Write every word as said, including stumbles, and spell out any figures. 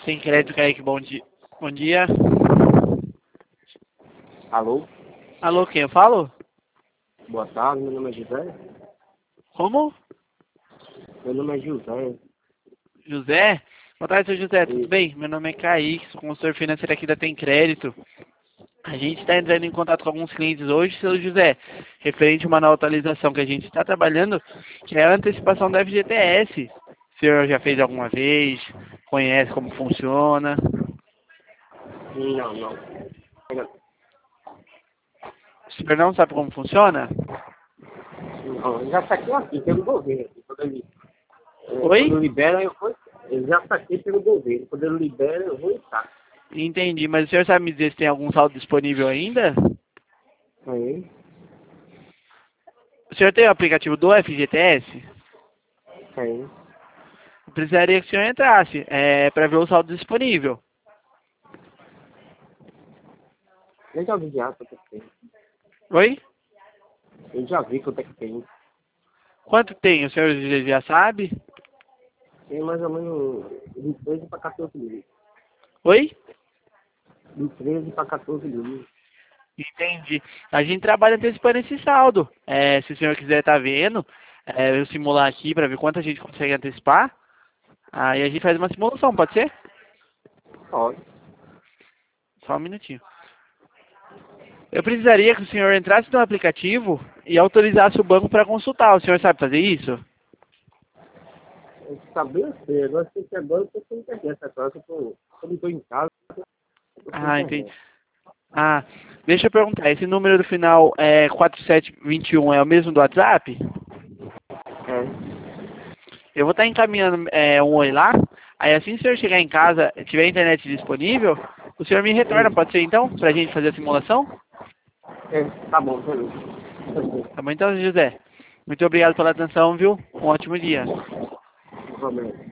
Tem crédito, Kaique, bom dia. Bom dia. Alô? Alô, quem eu falo? Boa tarde, meu nome é José. Como? Meu nome é José. José? Boa tarde, seu José, tudo E, bem? Meu nome é Kaique, sou consultor financeiro aqui da Tem Crédito. A gente está entrando em contato com alguns clientes hoje, seu José, referente a uma nova atualização que a gente está trabalhando, que é a antecipação da F G T S. O senhor já fez alguma vez? Conhece como funciona? não, não. O senhor não sabe como funciona? Não, eu já saquei aqui pelo governo. Quando ele, eh, Oi? quando libera, eu vou. Eu já saquei pelo governo. Quando ele libera, eu vou estar. Entendi, mas o senhor sabe me dizer se tem algum saldo disponível ainda? Aí, O senhor tem o aplicativo do F G T S? aí. Eu precisaria que o senhor entrasse, é, para ver o saldo disponível. Eu já vi já quanto é que tem. Oi? Eu já vi quanto é que tem. Quanto tem? O senhor já sabe? Tem mais ou menos de treze para quatorze mil. Oi? De treze para quatorze mil. Entendi. A gente trabalha antecipando esse saldo. É, se o senhor quiser estar vendo, é, eu simular aqui para ver quanto a gente consegue antecipar. Aí a gente faz uma simulação, pode ser? Pode. Só um minutinho. Eu precisaria que o senhor entrasse no aplicativo e autorizasse o banco para consultar. O senhor sabe fazer isso? Eu sabia ser. Agora sei que agora eu tô sem internet. Agora eu tô. Eu não tô em casa, eu tô sem Ah, entendi. internet. Ah, deixa eu perguntar, esse número do final é quatro sete dois um é o mesmo do WhatsApp? É. Eu vou estar encaminhando é, um oi lá, aí assim que o senhor chegar em casa, tiver internet disponível, o senhor me retorna, pode ser então, pra gente fazer a simulação? É, tá bom, beleza. Tá bom então, José? Muito obrigado pela atenção, viu? Um ótimo dia. Igualmente.